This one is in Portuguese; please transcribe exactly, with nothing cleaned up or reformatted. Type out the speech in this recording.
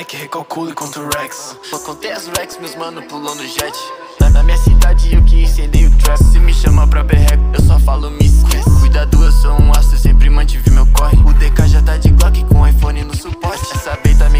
Mac, recalcule contra o Rex. Só contei as Rex, meus mano pulando jet. Na, na minha cidade eu que incendei o trap. Se me chama pra berreco, eu só falo me esquece. Cuidado, eu sou um astro, sempre mantive meu corre. O D K já tá de Glock com iPhone no suporte. Essa beita